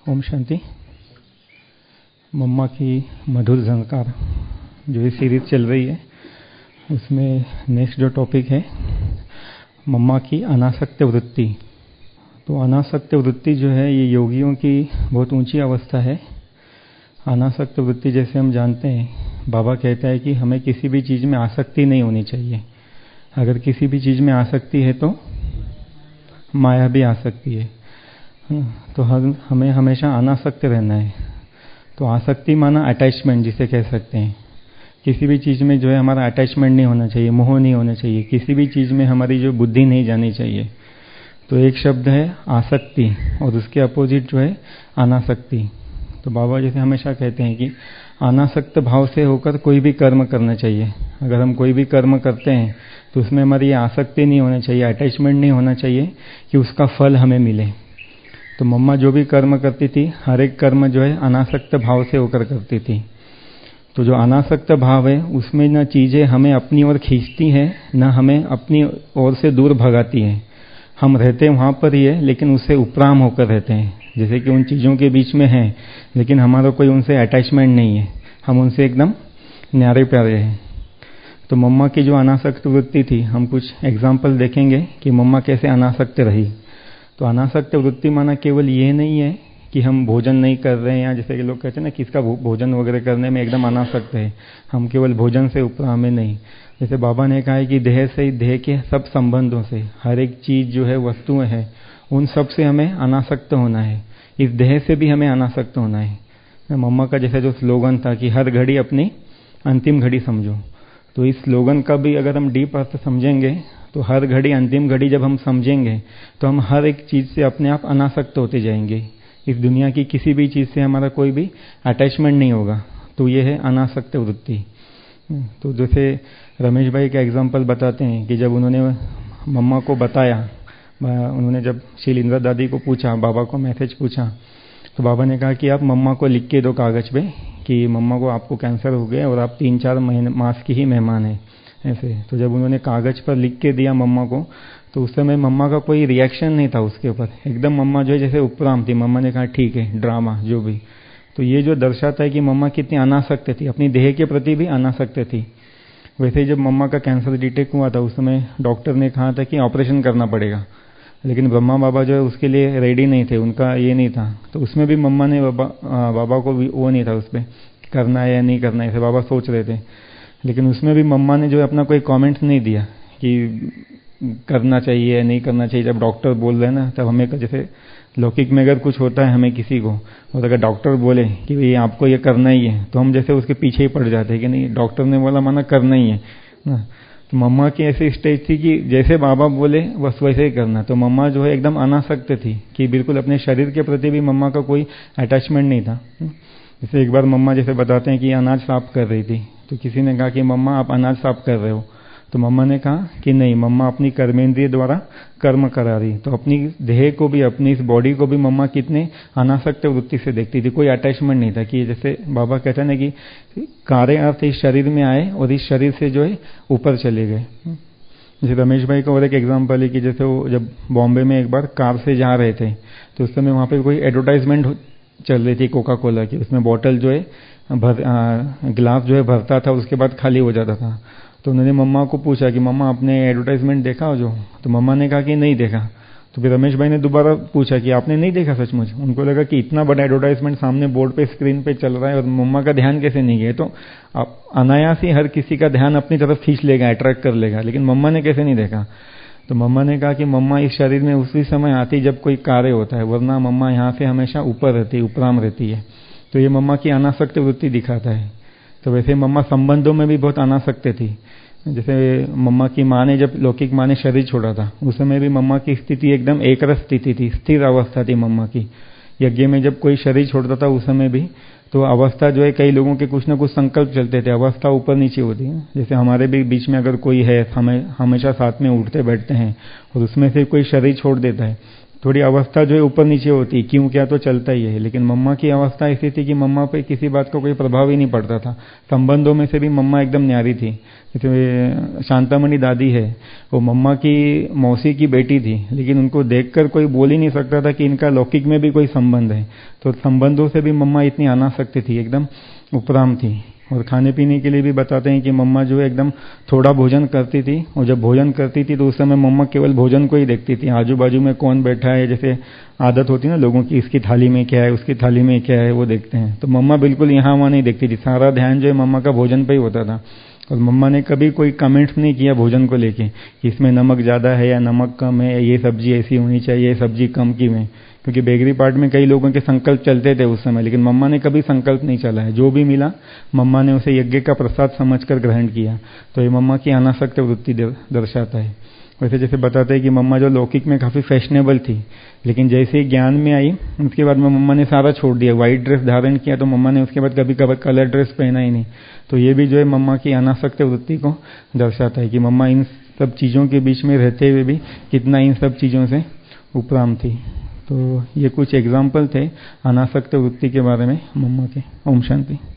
ओम शांति। मम्मा की मधुर झंकार जो ये सीरीज चल रही है उसमें नेक्स्ट जो टॉपिक है मम्मा की अनासक्त वृत्ति। तो अनासक्त वृत्ति जो है ये योगियों की बहुत ऊंची अवस्था है। अनासक्त वृत्ति जैसे हम जानते हैं, बाबा कहता है कि हमें किसी भी चीज़ में आसक्ति नहीं होनी चाहिए। अगर किसी भी चीज़ में आसक्ति है तो माया भी आ सकती है। तो हमें हमेशा अनासक्त रहना है। तो आसक्ति माना अटैचमेंट जिसे कह सकते हैं। किसी भी चीज़ में जो है हमारा अटैचमेंट नहीं होना चाहिए, मोह नहीं होना चाहिए, किसी भी चीज़ में हमारी जो बुद्धि नहीं जानी चाहिए। तो एक शब्द है आसक्ति और उसके अपोजिट जो है अनासक्ति। तो बाबा जैसे हमेशा कहते हैं कि अनासक्त भाव से होकर कोई भी कर्म करना चाहिए। अगर हम कोई भी कर्म करते हैं तो उसमें हमारी आसक्ति नहीं होना चाहिए, अटैचमेंट नहीं होना चाहिए कि उसका फल हमें मिले। तो मम्मा जो भी कर्म करती थी, हर एक कर्म जो है अनासक्त भाव से होकर करती थी। तो जो अनासक्त भाव है उसमें न चीज़ें हमें अपनी ओर खींचती हैं, न हमें अपनी ओर से दूर भगाती हैं। हम रहते वहाँ पर ही है लेकिन उससे उपराम होकर रहते हैं। जैसे कि उन चीज़ों के बीच में हैं लेकिन हमारा कोई उनसे अटैचमेंट नहीं है, हम उनसे एकदम न्यारे प्यारे हैं। तो मम्मा की जो अनासक्त वृत्ति थी, हम कुछ एग्जाम्पल देखेंगे कि मम्मा कैसे अनासक्त रही। तो अनासक्त वृत्ति माना केवल ये नहीं है कि हम भोजन नहीं कर रहे हैं, या जैसे कि लोग कहते हैं ना किसका भोजन वगैरह करने में एकदम अनासक्त है। हम केवल भोजन से उपराम में नहीं। जैसे बाबा ने कहा है कि देह से, देह के सब संबंधों से, हर एक चीज जो है वस्तुएं हैं उन सब से हमें अनासक्त होना है। इस देह से भी हमें अनासक्त होना है। मम्मा का जैसे जो स्लोगन था कि हर घड़ी अपनी अंतिम घड़ी समझो। तो इस स्लोगन का भी अगर हम डीप अर्थ समझेंगे तो हर घड़ी अंतिम घड़ी जब हम समझेंगे तो हम हर एक चीज से अपने आप अनासक्त होते जाएंगे। इस दुनिया की किसी भी चीज से हमारा कोई भी अटैचमेंट नहीं होगा। तो ये है अनासक्त वृत्ति। तो जैसे रमेश भाई का एग्जांपल बताते हैं कि जब उन्होंने मम्मा को बताया, उन्होंने जब श्री इंदिरा दादी को पूछा, बाबा को मैसेज पूछा, तो बाबा ने कहा कि आप मम्मा को लिख के दो कागज पे कि मम्मा को आपको कैंसर हो गया और आप 3-4 मास की ही मेहमान हैं ऐसे। तो जब उन्होंने कागज पर लिख के दिया मम्मा को, तो उस समय मम्मा का कोई रिएक्शन नहीं था उसके ऊपर। एकदम मम्मा जो है जैसे उपराम थी। मम्मा ने कहा ठीक है, ड्रामा जो भी। तो ये जो दर्शाता है कि मम्मा कितनी अनासक्त थी, अपनी देह के प्रति भी अनासक्त थी। वैसे जब मम्मा का कैंसर डिटेक्ट हुआ था उस समय डॉक्टर ने कहा था कि ऑपरेशन करना पड़ेगा, लेकिन ब्रह्मा बाबा जो है उसके लिए रेडी नहीं थे, उनका ये नहीं था। तो उसमें भी मम्मा ने बाबा को भी वो नहीं था उस पर करना है या नहीं करना है, ऐसे बाबा सोच रहे थे। लेकिन उसमें भी मम्मा ने जो अपना कोई कमेंट नहीं दिया कि करना चाहिए या नहीं करना चाहिए। जब डॉक्टर बोल रहे हैं ना, तब हमें जैसे लौकिक में अगर कुछ होता है हमें किसी को, और अगर डॉक्टर बोले कि भाई आपको ये करना ही है, तो हम जैसे उसके पीछे ही पड़ जाते हैं कि नहीं डॉक्टर ने बोला माना करना ही है ना। तो मम्मा की ऐसी स्टेज थी कि जैसे बाबा बोले बस वैसे ही करना। तो मम्मा जो है एकदम अनासक्त थी कि बिल्कुल अपने शरीर के प्रति भी मम्मा का कोई अटैचमेंट नहीं था। जैसे एक बार मम्मा जैसे बताते हैं कि अनाज साफ कर रही थी, तो किसी ने कहा कि मम्मा आप अनाज साफ कर रहे हो। तो मम्मा ने कहा कि नहीं, मम्मा अपनी कर्मेंद्रिय द्वारा कर्म करा रही। तो अपनी देह को भी, अपनी इस बॉडी को भी मम्मा कितने अनासक्त वृत्ति से देखती थी, कोई अटैचमेंट नहीं था। कि जैसे बाबा कहते हैं ना कि कार्य अर्थ इस शरीर में आए और इस शरीर से जो है ऊपर चले गए। जैसे रमेश भाई का और एक एग्जाम्पल है कि जैसे वो जब बॉम्बे में एक बार कार से जा रहे थे, तो उस समय वहाँ पे कोई एडवर्टाइजमेंट चल रही थी कोका कोला की। उसमें बॉटल जो है गिलास जो है भरता था, उसके बाद खाली हो जाता था। तो उन्होंने मम्मा को पूछा कि मम्मा आपने एडवर्टाइजमेंट देखा हो जो? तो मम्मा ने कहा कि नहीं देखा। तो फिर रमेश भाई ने दोबारा पूछा कि आपने नहीं देखा सचमुच? उनको लगा कि इतना बड़ा एडवर्टाइजमेंट सामने बोर्ड पे स्क्रीन पे चल रहा है और मम्मा का ध्यान कैसे नहीं गया। तो अनायास ही हर किसी का ध्यान अपनी तरफ खींच लेगा, अट्रैक्ट कर लेगा, लेकिन मम्मा ने कैसे नहीं देखा। तो मम्मा ने कहा कि मम्मा इस शरीर में उसी समय आती जब कोई कार्य होता है, वरना मम्मा यहाँ से हमेशा ऊपर रहती है, उपराम रहती है। तो ये मम्मा की अनासक्त वृत्ति दिखाता है। तो वैसे मम्मा संबंधों में भी बहुत अनासक्त थी। जैसे मम्मा की माँ ने, जब लौकिक माँ ने शरीर छोड़ा था, उस समय भी मम्मा की स्थिति एकदम एकरस स्थिति थी, स्थिर अवस्था थी मम्मा की। यज्ञ में जब कोई शरीर छोड़ता था उस समय भी तो अवस्था जो है, कई लोगों के कुछ ना कुछ संकल्प चलते थे, अवस्था ऊपर नीचे होती है। जैसे हमारे भी बीच में अगर कोई है, हमेशा साथ में उठते बैठते हैं, और उसमें से कोई शरीर छोड़ देता है थोड़ी अवस्था जो है ऊपर नीचे होती, क्यों क्या तो चलता ही है, लेकिन मम्मा की अवस्था ऐसी थी कि मम्मा पे किसी बात का कोई प्रभाव ही नहीं पड़ता था। संबंधों में से भी मम्मा एकदम न्यारी थी। जैसे शांतामणि दादी है, वो मम्मा की मौसी की बेटी थी, लेकिन उनको देखकर कोई बोल ही नहीं सकता था कि इनका लौकिक में भी कोई संबंध है। तो संबंधों से भी मम्मा इतनी अनासक्त थी, एकदम उपराम थी। और खाने पीने के लिए भी बताते हैं कि मम्मा जो है एकदम थोड़ा भोजन करती थी, और जब भोजन करती थी तो उस समय मम्मा केवल भोजन को ही देखती थी, आजू बाजू में कौन बैठा है, जैसे आदत होती है ना लोगों की, इसकी थाली में क्या है, उसकी थाली में क्या है, वो देखते हैं। तो मम्मा बिल्कुल यहाँ वहाँ नहीं देखती थी, सारा ध्यान जो है मम्मा का भोजन पे ही होता था। और मम्मा ने कभी कोई कमेंट्स नहीं किया भोजन को लेके कि इसमें नमक ज़्यादा है या नमक कम है, ये सब्जी ऐसी होनी चाहिए, ये सब्जी कम की में। क्योंकि बेगरी पार्ट में कई लोगों के संकल्प चलते थे उस समय, लेकिन मम्मा ने कभी संकल्प नहीं चला है। जो भी मिला मम्मा ने उसे यज्ञ का प्रसाद समझकर ग्रहण किया। तो ये मम्मा की अनासक्त वृत्ति दर्शाता है। वैसे जैसे बताते हैं कि मम्मा जो लौकिक में काफ़ी फैशनेबल थी, लेकिन जैसे ही ज्ञान में आई उसके बाद में मम्मा ने सारा छोड़ दिया। व्हाइट ड्रेस धारण किया तो मम्मा ने उसके बाद कभी कभी कलर ड्रेस पहना ही नहीं। तो ये भी जो है मम्मा की अनासक्त वृत्ति को दर्शाता है कि मम्मा इन सब चीज़ों के बीच में रहते हुए भी कितना इन सब चीज़ों से उपराम थी। तो ये कुछ एग्जाम्पल थे अनासक्त वृत्ति के बारे में मम्मा के। ओम शांति।